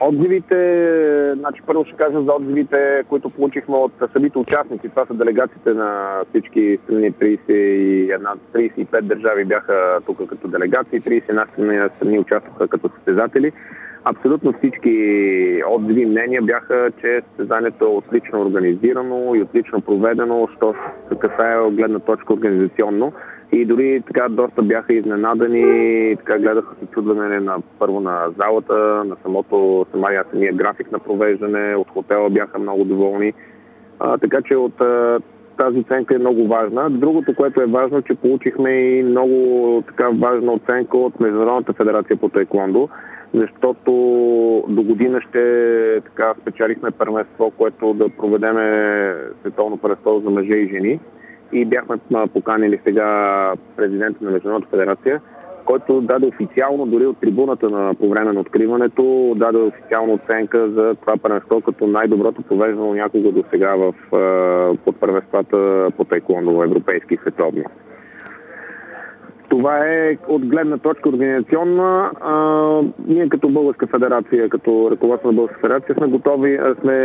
Отзивите, значи първо ще кажа за отзивите, които получихме от самите участници. Това са делегациите на всички страни, 35 държави бяха тук като делегации, 31 страни участваха като състезатели. Абсолютно всички отзиви и мнения бяха, че състезанието е отлично организирано и отлично проведено, що се касае от гледна точка организационно. И дори така доста бяха изненадани, така гледаха с чудване първо на залата, на самия график на провеждане, от хотела бяха много доволни. Така че от тази оценка е много важна. Другото, което е важно, че получихме и много така важна оценка от Международната федерация по таеквондо, защото до година ще така спечелихме първенство, което да проведеме световно първенство за мъже и жени. И бяхме поканили сега президента на Международната федерация, който даде официално, дори от трибуната по време на откриването, даде официална оценка за това първенство като най-доброто провеждано някога до сега под първенствата по таеквондо, европейски и световно. Това е от гледна точка организационна. Ние като Българска федерация, като ръководство на Българска федерация сме готови,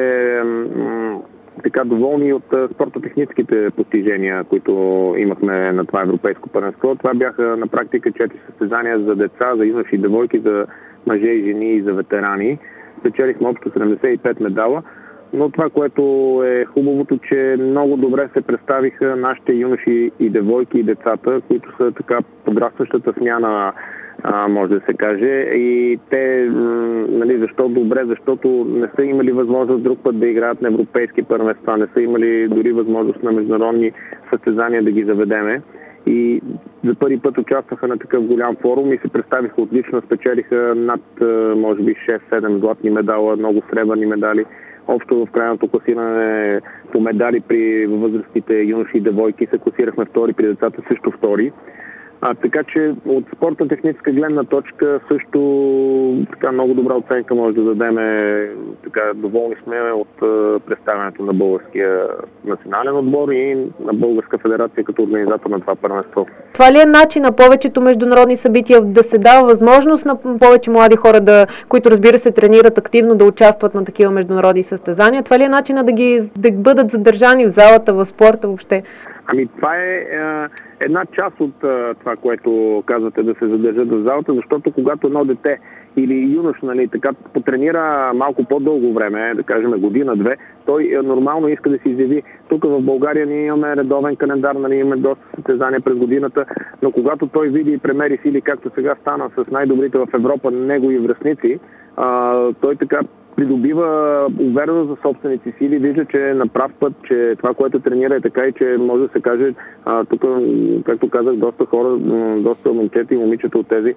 така доволни от спортотехническите постижения, които имахме на това европейско първенство. Това бяха на практика 4 състезания за деца, за юноши и девойки, за мъже и жени и за ветерани. Спечелихме общо 75 медала, но това, което е хубавото, че много добре се представиха нашите юноши и девойки и децата, които са така подрастващата смяна, може да се каже. И те, защо добре? Защото не са имали възможност друг път да играят на европейски първенства, не са имали дори възможност на международни състезания да ги заведеме. И за първи път участваха на такъв голям форум и се представиха отлично, спечелиха над, може би, 6-7 златни медала, много сребърни медали. Общо в крайното класиране по медали при възрастите юноши и девойки се класирахме втори, при децата също втори. Така че от спортно-техническа гледна точка също така много добра оценка може да дадем. Така доволни сме от представянето на българския национален отбор и на Българска федерация като организатор на това първенство. Това ли е начин на повечето международни събития да се дава възможност на повече млади хора, които разбира се тренират активно, да участват на такива международни състезания? Това ли е начина да бъдат задържани в залата, в спорта въобще? Това е една част от това, което казвате, да се задържат в залата, защото когато едно дете или юнош, така потренира малко по-дълго време, да кажем година-две, той нормално иска да се изяви. Тук в България ние имаме редовен календар, имаме доста състезания през годината, но когато той види и премери сили, както сега стана с най-добрите в Европа негови връстници, той така придобива увереност за собствените сили, вижда, че е на прав път, че това, което тренира е така и че може да се каже, тук, както казах, доста хора, доста момчета и момичета от тези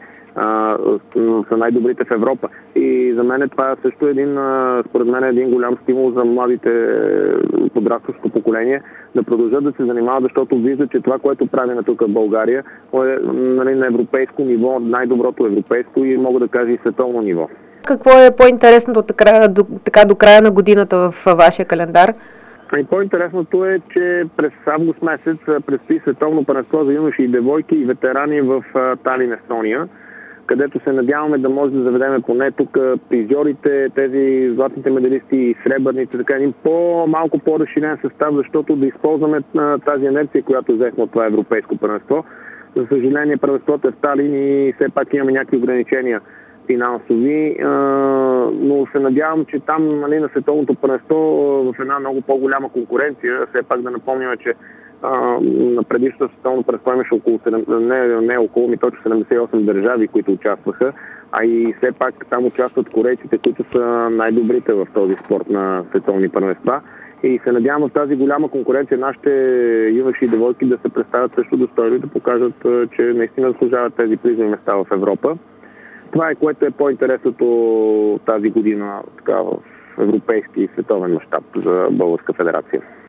са най-добрите в Европа. И за мен това също е според мен един голям стимул за младите подрастващо поколение да продължат да се занимават, защото виждат, че това, което правим тук в България е на европейско ниво, най-доброто европейско и мога да кажа и световно ниво. Какво е по-интересното до края на годината в вашия календар? По-интересното е, че през август месец предстои световно първенство за юноши и девойки и ветерани в Талин, Естония, където се надяваме да може да заведем поне тук призьорите, тези златните медалисти и сребърните, така един малко по-разширен състав, защото да използваме тази инерция, която взехме от това европейско първенство. За съжаление, първенството е в Талин и все пак имаме някакви ограничения финансови, но се надявам, че там на световното първенство в една много по-голяма конкуренция, все пак да напомним, че на предишното световно първенство имаше около 78 държави, които участваха, а и все пак там участват корейците, които са най-добрите в този спорт на световни първенства. И се надявам в тази голяма конкуренция нашите юноши и девойки да се представят също достойно и да покажат, че наистина заслужават тези призови места в Европа. Това е, което е по-интересното тази година в европейски и световен мащаб за Българска федерация.